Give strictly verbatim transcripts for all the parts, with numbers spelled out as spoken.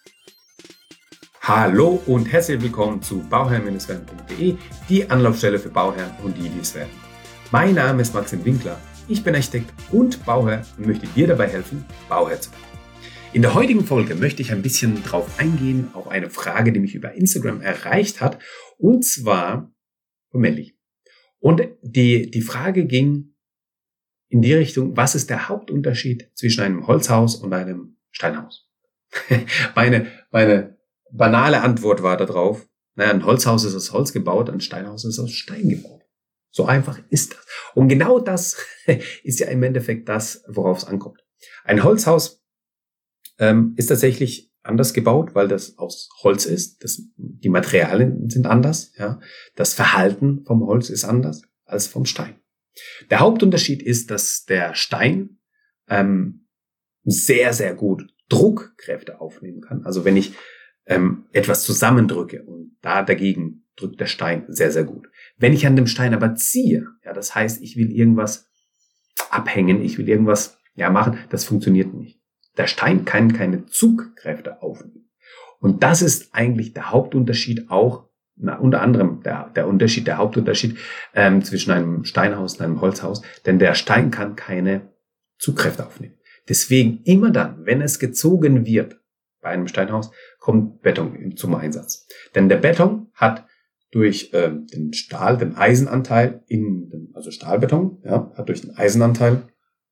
Hallo und herzlich willkommen zu bauherr Bindestrich werden punkt de, die Anlaufstelle für Bauherren und die, die es werden. Mein Name ist Maxim Winkler, ich bin Architekt und Bauherr und möchte dir dabei helfen, Bauherr zu werden. In der heutigen Folge möchte ich ein bisschen drauf eingehen, auf eine Frage, die mich über Instagram erreicht hat, und zwar von Melli. Und die, die Frage ging in die Richtung, was ist der Hauptunterschied zwischen einem Holzhaus und einem Steinhaus? meine, meine banale Antwort war darauf, naja, ein Holzhaus ist aus Holz gebaut, ein Steinhaus ist aus Stein gebaut. So einfach ist das. Und genau das ist ja im Endeffekt das, worauf es ankommt. Ein Holzhaus ähm, ist tatsächlich anders gebaut, weil das aus Holz ist. Das, die Materialien sind anders. Ja. Das Verhalten vom Holz ist anders als vom Stein. Der Hauptunterschied ist, dass der Stein ähm, sehr, sehr gut Druckkräfte aufnehmen kann. Also wenn ich ähm, etwas zusammendrücke und da dagegen drückt der Stein sehr, sehr gut. Wenn ich an dem Stein aber ziehe, ja, das heißt, ich will irgendwas abhängen, ich will irgendwas ja machen, das funktioniert nicht. Der Stein kann keine Zugkräfte aufnehmen. Und das ist eigentlich der Hauptunterschied auch, na, unter anderem der, der Unterschied, der Hauptunterschied ähm, zwischen einem Steinhaus und einem Holzhaus, denn der Stein kann keine Zugkräfte aufnehmen. Deswegen immer dann, wenn es gezogen wird bei einem Steinhaus, kommt Beton zum Einsatz. Denn der Beton hat durch äh, den Stahl, den Eisenanteil in dem, also Stahlbeton, ja, hat durch den Eisenanteil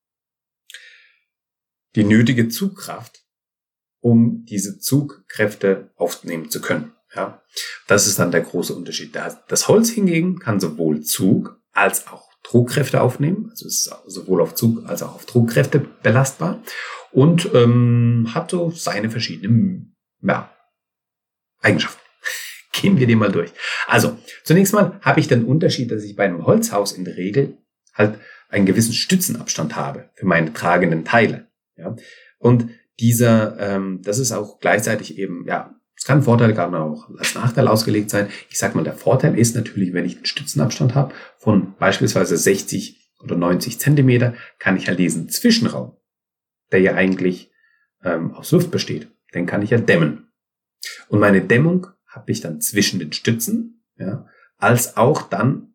die nötige Zugkraft, um diese Zugkräfte aufnehmen zu können. Ja, das ist dann der große Unterschied. Das Holz hingegen kann sowohl Zug als auch Druckkräfte aufnehmen, also ist sowohl auf Zug als auch auf Druckkräfte belastbar und ähm, hat so seine verschiedenen ja, Eigenschaften. Gehen wir die mal durch. Also, zunächst mal habe ich den Unterschied, dass ich bei einem Holzhaus in der Regel halt einen gewissen Stützenabstand habe für meine tragenden Teile. Ja? Und dieser, ähm, das ist auch gleichzeitig eben, ja, es kann ein Vorteil, kann auch als Nachteil ausgelegt sein. Ich sag mal, der Vorteil ist natürlich, wenn ich einen Stützenabstand habe von beispielsweise sechzig oder neunzig Zentimeter, kann ich halt diesen Zwischenraum, der ja eigentlich ähm, aus Luft besteht, den kann ich ja dämmen. Und meine Dämmung habe ich dann zwischen den Stützen, ja, als auch dann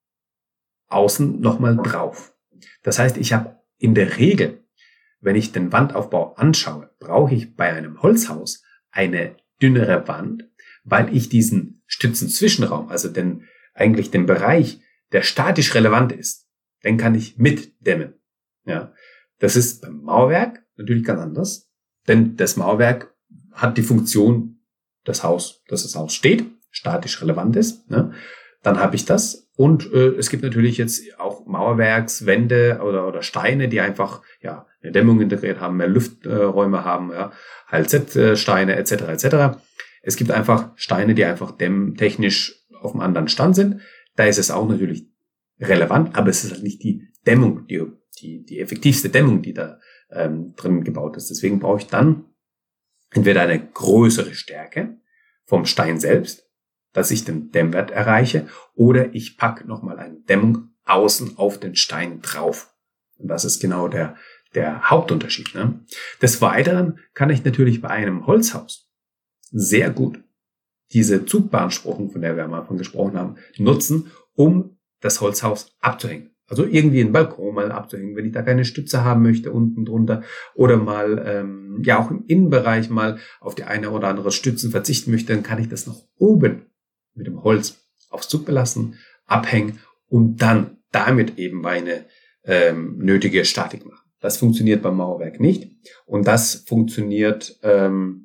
außen nochmal drauf. Das heißt, ich habe in der Regel, wenn ich den Wandaufbau anschaue, brauche ich bei einem Holzhaus eine dünnere Wand, weil ich diesen Stützenzwischenraum, also den, eigentlich den Bereich, der statisch relevant ist, den kann ich mitdämmen. Ja, das ist beim Mauerwerk natürlich ganz anders, denn das Mauerwerk hat die Funktion, das Haus, dass das Haus steht, statisch relevant ist. Ne? Dann habe ich das und äh, es gibt natürlich jetzt auch Mauerwerkswände oder, oder Steine, die einfach ja eine Dämmung integriert haben, mehr Lufträume äh, haben, ja, H L Z-Steine et cetera et cetera. Es gibt einfach Steine, die einfach dämmtechnisch auf einem anderen Stand sind. Da ist es auch natürlich relevant, aber es ist halt nicht die Dämmung, die die, die effektivste Dämmung, die da ähm, drin gebaut ist. Deswegen brauche ich dann entweder eine größere Stärke vom Stein selbst, dass ich den Dämmwert erreiche, oder ich packe nochmal eine Dämmung außen auf den Stein drauf. Und das ist genau der, der Hauptunterschied. Ne? Des Weiteren kann ich natürlich bei einem Holzhaus sehr gut diese Zugbeanspruchung, von der wir am Anfang gesprochen haben, nutzen, um das Holzhaus abzuhängen. Also irgendwie einen Balkon mal abzuhängen, wenn ich da keine Stütze haben möchte unten drunter oder mal ähm, ja auch im Innenbereich mal auf die eine oder andere Stützen verzichten möchte, dann kann ich das noch oben mit dem Holz aufs Zug belassen, abhängen und dann damit eben meine ähm, nötige Statik machen. Das funktioniert beim Mauerwerk nicht und das funktioniert ähm,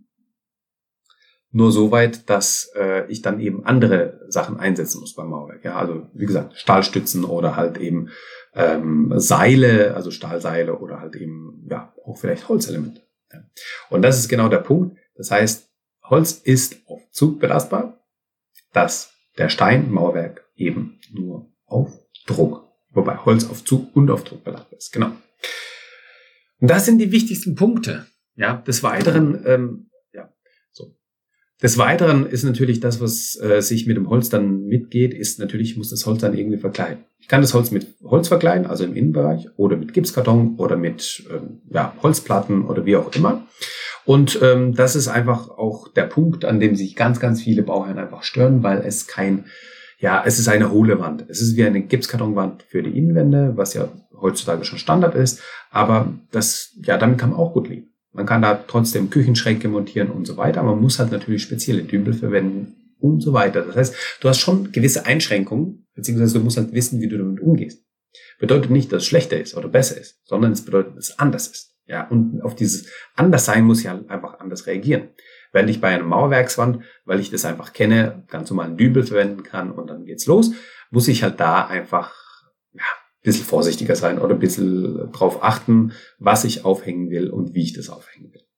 nur so weit, dass äh, ich dann eben andere Sachen einsetzen muss beim Mauerwerk. Ja, also wie gesagt, Stahlstützen oder halt eben ähm, Seile, also Stahlseile oder halt eben ja auch vielleicht Holzelemente. Ja. Und das ist genau der Punkt. Das heißt, Holz ist auf Zug belastbar, dass der Stein im Mauerwerk eben nur auf Druck, wobei Holz auf Zug und auf Druck belastbar ist. Genau. Und das sind die wichtigsten Punkte. Ja, des Weiteren ähm, Des Weiteren ist natürlich das, was äh, sich mit dem Holz dann mitgeht, ist natürlich, ich muss das Holz dann irgendwie verkleiden. Ich kann das Holz mit Holz verkleiden, also im Innenbereich, oder mit Gipskarton oder mit ähm, ja, Holzplatten oder wie auch immer. Und ähm, das ist einfach auch der Punkt, an dem sich ganz, ganz viele Bauherren einfach stören, weil es kein, ja, es ist eine hohle Wand. Es ist wie eine Gipskartonwand für die Innenwände, was ja heutzutage schon Standard ist. Aber das, ja, damit kann man auch gut leben. Man kann da trotzdem Küchenschränke montieren und so weiter. Man muss halt natürlich spezielle Dübel verwenden und so weiter. Das heißt, du hast schon gewisse Einschränkungen, beziehungsweise du musst halt wissen, wie du damit umgehst. Bedeutet nicht, dass es schlechter ist oder besser ist, sondern es bedeutet, dass es anders ist. Ja, und auf dieses Anderssein muss ich halt einfach anders reagieren. Wenn ich bei einer Mauerwerkswand, weil ich das einfach kenne, ganz normal einen Dübel verwenden kann und dann geht's los, muss ich halt da einfach ja, ein bisschen vorsichtiger sein oder ein bisschen drauf achten, was ich aufhängen will und wie ich das aufhängen will.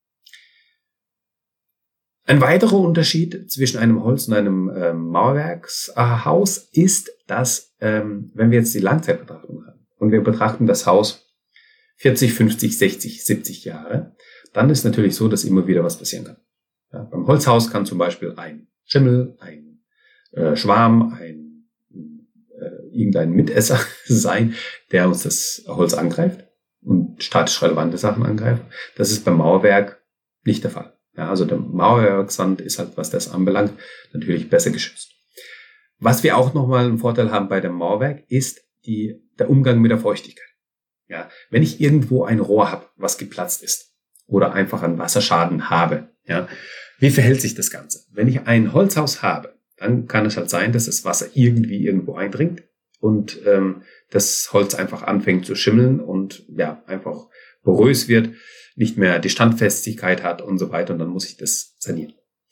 Ein weiterer Unterschied zwischen einem Holz- und einem ähm, Mauerwerkshaus ist, dass, ähm, wenn wir jetzt die Langzeitbetrachtung haben und wir betrachten das Haus vierzig, fünfzig, sechzig, siebzig Jahre, dann ist natürlich so, dass immer wieder was passieren kann. Ja, beim Holzhaus kann zum Beispiel ein Schimmel, ein äh, Schwarm, ein äh, irgendein Mitesser sein, der uns das Holz angreift und statisch relevante Sachen angreift. Das ist beim Mauerwerk nicht der Fall. Ja, also der Mauerwerkswand ist halt, was das anbelangt, natürlich besser geschützt. Was wir auch nochmal einen Vorteil haben bei dem Mauerwerk, ist die, der Umgang mit der Feuchtigkeit. Ja, wenn ich irgendwo ein Rohr habe, was geplatzt ist oder einfach einen Wasserschaden habe, ja, wie verhält sich das Ganze? Wenn ich ein Holzhaus habe, dann kann es halt sein, dass das Wasser irgendwie irgendwo eindringt und ähm, das Holz einfach anfängt zu schimmeln und ja einfach porös wird, nicht mehr die Standfestigkeit hat und so weiter und dann muss ich das sanieren.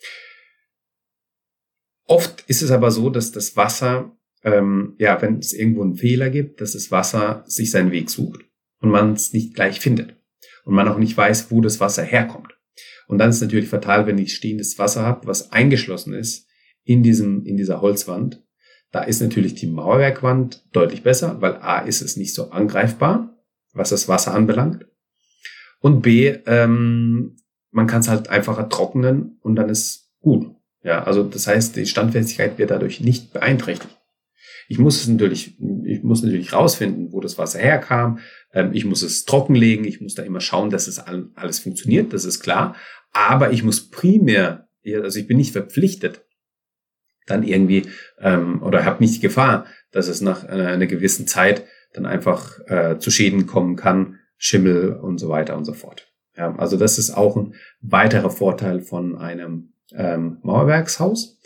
Oft ist es aber so, dass das Wasser Ähm, ja, wenn es irgendwo einen Fehler gibt, dass das Wasser sich seinen Weg sucht und man es nicht gleich findet und man auch nicht weiß, wo das Wasser herkommt. Und dann ist es natürlich fatal, wenn ich stehendes Wasser habe, was eingeschlossen ist in diesem in dieser Holzwand. Da ist natürlich die Mauerwerkwand deutlich besser, weil A ist es nicht so angreifbar, was das Wasser anbelangt. Und B, ähm, man kann es halt einfacher trocknen und dann ist gut. Ja, also das heißt, die Standfestigkeit wird dadurch nicht beeinträchtigt. Ich muss es natürlich, ich muss natürlich rausfinden, wo das Wasser herkam. Ähm, ich muss es trockenlegen. Ich muss da immer schauen, dass es alles funktioniert. Das ist klar. Aber ich muss primär, also ich bin nicht verpflichtet, dann irgendwie, ähm, oder habe nicht die Gefahr, dass es nach einer, einer gewissen Zeit dann einfach äh, zu Schäden kommen kann, Schimmel und so weiter und so fort. Ja, also das ist auch ein weiterer Vorteil von einem ähm, Mauerwerkshaus.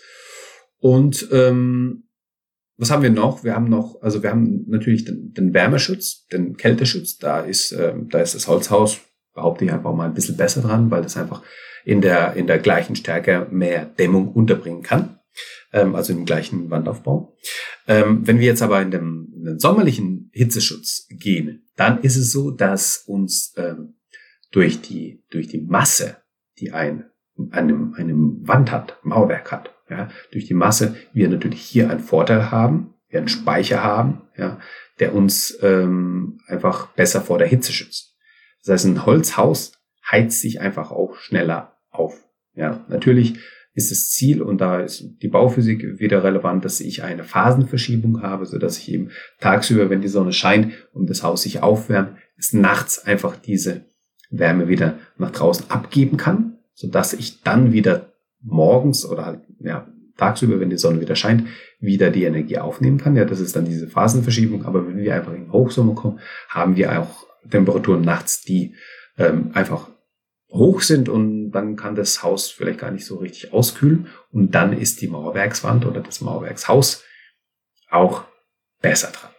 Und ähm, was haben wir noch? Wir haben noch, also wir haben natürlich den, den Wärmeschutz, den Kälteschutz. Da ist, äh, da ist das Holzhaus, behaupte ich einfach mal ein bisschen besser dran, weil das einfach in der in der gleichen Stärke mehr Dämmung unterbringen kann, ähm, also im gleichen Wandaufbau. Ähm, wenn wir jetzt aber in, dem, in den sommerlichen Hitzeschutz gehen, dann ist es so, dass uns ähm, durch die durch die Masse, die ein einem einem Wand hat, Mauerwerk hat, ja, durch die Masse wir natürlich hier einen Vorteil haben, wir einen Speicher haben, ja, der uns ähm, einfach besser vor der Hitze schützt. Das heißt, ein Holzhaus heizt sich einfach auch schneller auf. Ja, natürlich ist das Ziel, und da ist die Bauphysik wieder relevant, dass ich eine Phasenverschiebung habe, so dass ich eben tagsüber, wenn die Sonne scheint und das Haus sich aufwärmt, es nachts einfach diese Wärme wieder nach draußen abgeben kann, so dass ich dann wieder morgens oder halt, ja, tagsüber, wenn die Sonne wieder scheint, wieder die Energie aufnehmen kann. Ja, das ist dann diese Phasenverschiebung. Aber wenn wir einfach in den Hochsommer kommen, haben wir auch Temperaturen nachts, die ähm, einfach hoch sind, und dann kann das Haus vielleicht gar nicht so richtig auskühlen, und dann ist die Mauerwerkswand oder das Mauerwerkshaus auch besser dran.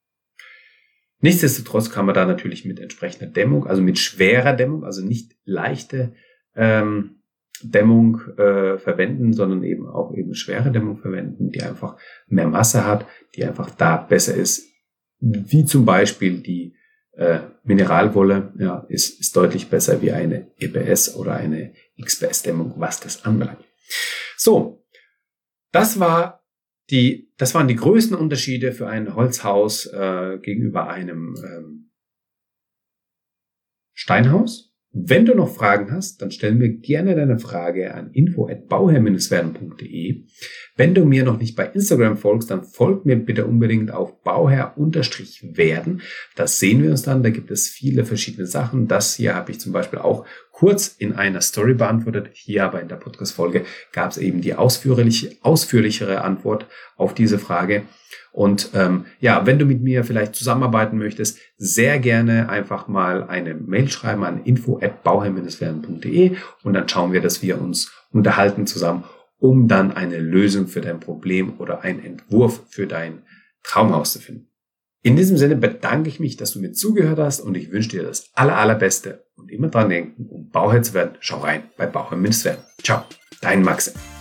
Nichtsdestotrotz kann man da natürlich mit entsprechender Dämmung, also mit schwerer Dämmung, also nicht leichte ähm, Dämmung äh, verwenden, sondern eben auch eben schwere Dämmung verwenden, die einfach mehr Masse hat, die einfach da besser ist, wie zum Beispiel die äh, Mineralwolle, ja, ist, ist deutlich besser wie eine E P S oder eine X P S-Dämmung, was das anbelangt. So, das war die, das waren die größten Unterschiede für ein Holzhaus äh, gegenüber einem ähm, Steinhaus. Wenn du noch Fragen hast, dann stell mir gerne deine Frage an info at bauherr Bindestrich werden punkt de. Wenn du mir noch nicht bei Instagram folgst, dann folg mir bitte unbedingt auf bauherr-werden. Das sehen wir uns dann. Da gibt es viele verschiedene Sachen. Das hier habe ich zum Beispiel auch kurz in einer Story beantwortet. Hier aber in der Podcast-Folge gab es eben die ausführliche, ausführlichere Antwort auf diese Frage. Und ähm, ja, wenn du mit mir vielleicht zusammenarbeiten möchtest, sehr gerne einfach mal eine Mail schreiben an info at bauherr Bindestrich werden punkt de und dann schauen wir, dass wir uns unterhalten zusammen, um dann eine Lösung für dein Problem oder einen Entwurf für dein Traumhaus zu finden. In diesem Sinne bedanke ich mich, dass du mir zugehört hast und ich wünsche dir das aller, allerbeste und immer dran denken, um Bauherr zu werden, schau rein bei Bauherr Bindestrich werden. Ciao, dein Max.